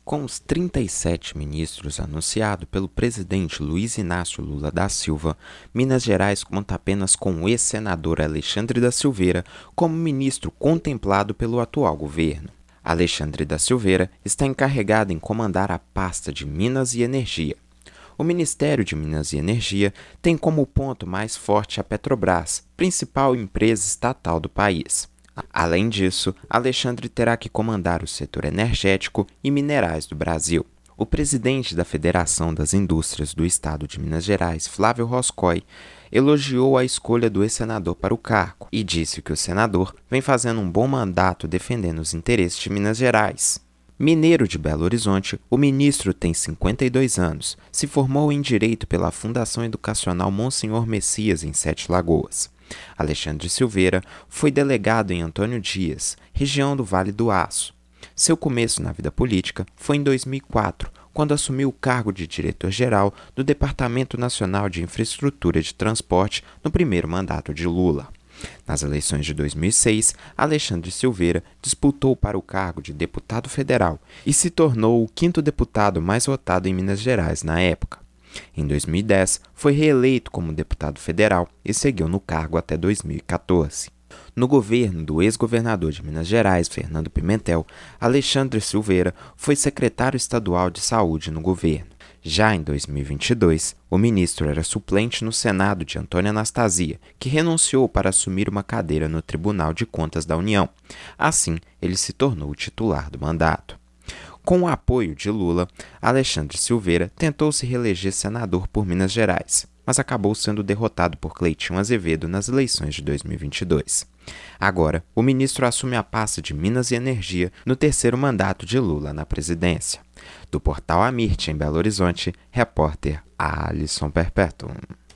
Com os 37 ministros anunciados pelo presidente Luiz Inácio Lula da Silva, Minas Gerais conta apenas com o ex-senador Alexandre da Silveira como ministro contemplado pelo atual governo. Alexandre da Silveira está encarregado em comandar a pasta de Minas e Energia. O Ministério de Minas e Energia tem como ponto mais forte a Petrobras, principal empresa estatal do país. Além disso, Alexandre terá que comandar o setor energético e minerais do Brasil. O presidente da Federação das Indústrias do Estado de Minas Gerais, Flávio Roscoe, elogiou a escolha do ex-senador para o cargo e disse que o senador vem fazendo um bom mandato defendendo os interesses de Minas Gerais. Mineiro de Belo Horizonte, o ministro tem 52 anos, se formou em Direito pela Fundação Educacional Monsenhor Messias, em Sete Lagoas. Alexandre Silveira foi delegado em Antônio Dias, região do Vale do Aço. Seu começo na vida política foi em 2004, quando assumiu o cargo de diretor-geral do Departamento Nacional de Infraestrutura de Transporte no primeiro mandato de Lula. Nas eleições de 2006, Alexandre Silveira disputou para o cargo de deputado federal e se tornou o quinto deputado mais votado em Minas Gerais na época. Em 2010, foi reeleito como deputado federal e seguiu no cargo até 2014. No governo do ex-governador de Minas Gerais, Fernando Pimentel, Alexandre Silveira foi secretário estadual de saúde no governo. Já em 2022, o ministro era suplente no Senado de Antônio Anastasia, que renunciou para assumir uma cadeira no Tribunal de Contas da União. Assim, ele se tornou o titular do mandato. Com o apoio de Lula, Alexandre Silveira tentou se reeleger senador por Minas Gerais, mas acabou sendo derrotado por Cleitinho Azevedo nas eleições de 2022. Agora, o ministro assume a pasta de Minas e Energia no terceiro mandato de Lula na presidência. Do portal Amirte, em Belo Horizonte, repórter Alisson Perpétuo.